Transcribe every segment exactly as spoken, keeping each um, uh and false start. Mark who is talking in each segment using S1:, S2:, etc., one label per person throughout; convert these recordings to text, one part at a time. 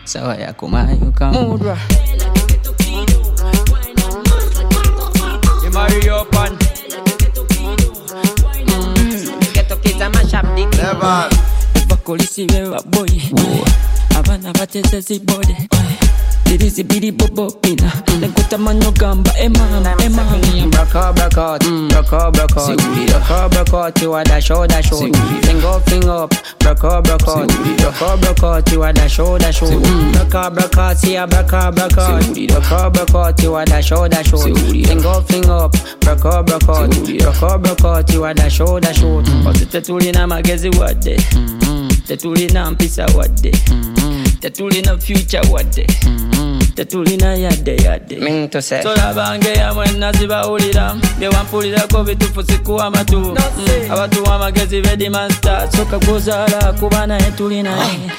S1: sawa yako mayuka
S2: Mudra You marry your pan Ghetto kids a mash up dick
S3: Never
S1: Bakolisi wewa boy Abana batezezi body Dirizi bidi bobo pina Lenkuta manyo gamba ema ema Braka braka Braka braka Braka braka Tiwa da show da show Finger finger up Braka braka Braka braka Tiwa da show da show Braka braka Siya braka braka Braka braka Tiwa da show da show Finger finger up Braka braka Braka braka Tiwa da show da show Otute tulina magezi wade Tetulina mpisa wade Tetulina future wade Tetulina yade yade
S2: Minto se
S1: Sola bange ya mwena ziba ulira Bewampulira ko bitufu siku amatu Abatu wa magezi vedi monster Soka kuzala kubana etulina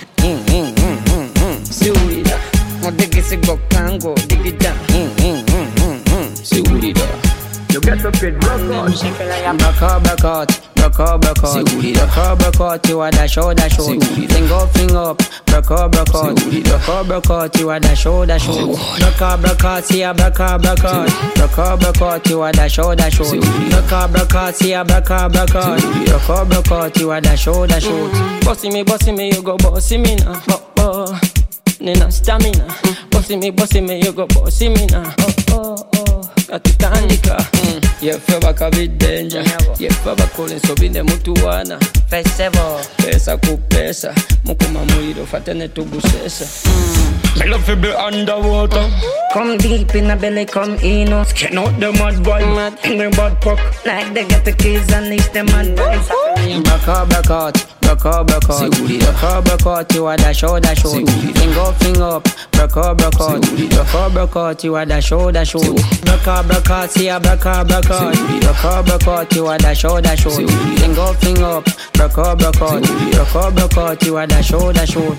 S1: Si ulira
S2: Modigi si gokango Digi jam
S1: Si ulira
S3: You get up in
S1: Braka braka Braka braka Braka braka Tiwa da show da show Finger finger up Braka braka Braka braka Tiwa da show da show Braka braka Siya braka braka Braka braka Tiwa da show da show Braka braka Siya braka braka Braka braka Tiwa da show da show Bossy me bossy me you go bossy me now oh oh Nina stamina Bossy me bossy me you go bossy me now oh oh oh Katutandika Yefe baka videnja Yefe bakole sobinde mutu wana
S2: Festival
S1: Pesa kupesa Mukuma muiro fatene tugusesa
S4: Me love to be underwater.
S2: Come deep in the belly, come in us.
S4: Skin out the mad boy, mad angry bad puck.
S2: Like they get the keys and leash them on boys.
S1: Braka braka Braka braka Braka braka Tiwa da show da show Finger finger up Braka braka Braka braka Tiwa da show da show Braka braka Siya braka braka Braka braka Tiwa da show da show Finger finger up Braka braka Braka braka Tiwa da show da show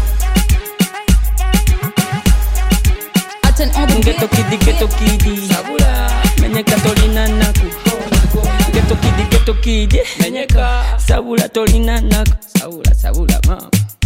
S1: Ghetto kiddy, ghetto kiddy Sabula Menyeka tolina naku Ghetto kiddy, ghetto kiddy Menyeka Sabula tolina naku Sabula, sabula mama